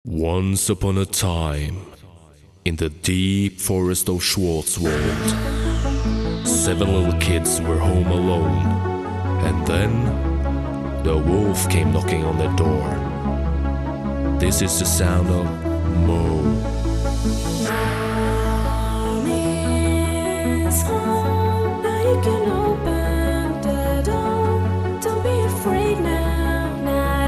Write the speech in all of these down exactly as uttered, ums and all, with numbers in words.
Once upon a time, in the deep forest of Schwarzwald, seven little kids were home alone, and then the wolf came knocking on their door. This is the sound of Mo. Mom is home, now you can open the door. Don't be afraid now, not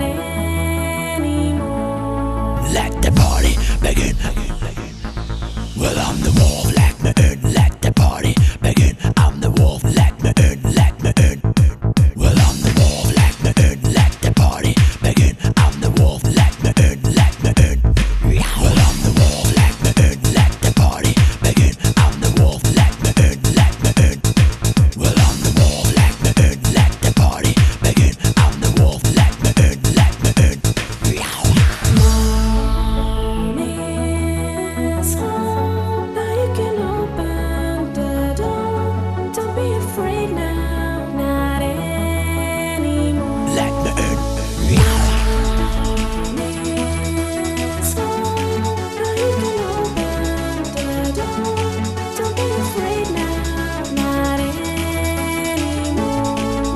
anymore. Let the party begin. Well, I'm the wolf, let me in. Let the party begin. I'm the wolf, let me in, let me in. Well, I'm the wolf, let me in. Let the party begin. I'm the wolf, let me in, let me in. Well, I'm the wolf, let me in. Let the party begin. I'm the wolf, let me in, let me in. Well, I'm the wolf, let me in. Let the party begin. I'm the wolf, let me in, let me in. Mom is home, now you can open the door. Don't be afraid now, not anymore. Let me in. Mom is home, now you can open the door. Don't be afraid now, not anymore.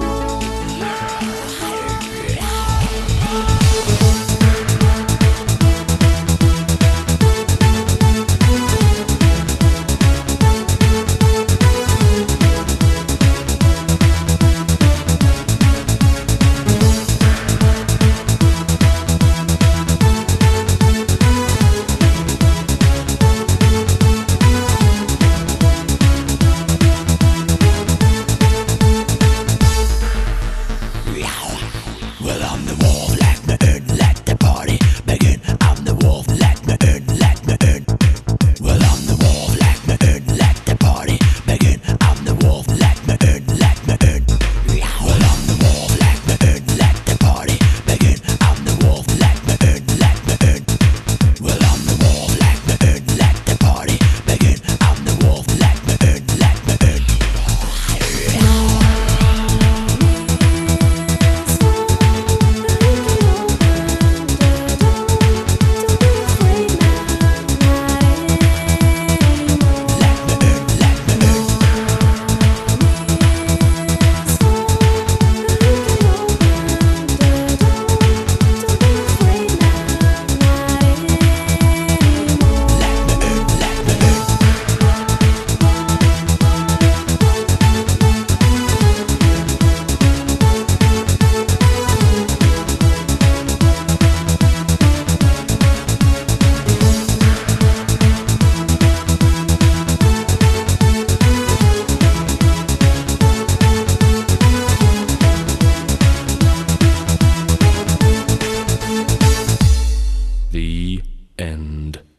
Well, I'm the wolf, let me in, let the party begin. I'm the wolf, let me in, let me in. Well, I'm the wolf, let me in, let the party begin. I'm the wolf, let me in, let me in. Well, I'm the wolf, let me in, let the party begin. I'm the wolf, let me in, let me in. Well, I'm the wolf, let me in, let the party begin. I'm the wolf, let me in, let me in. The end.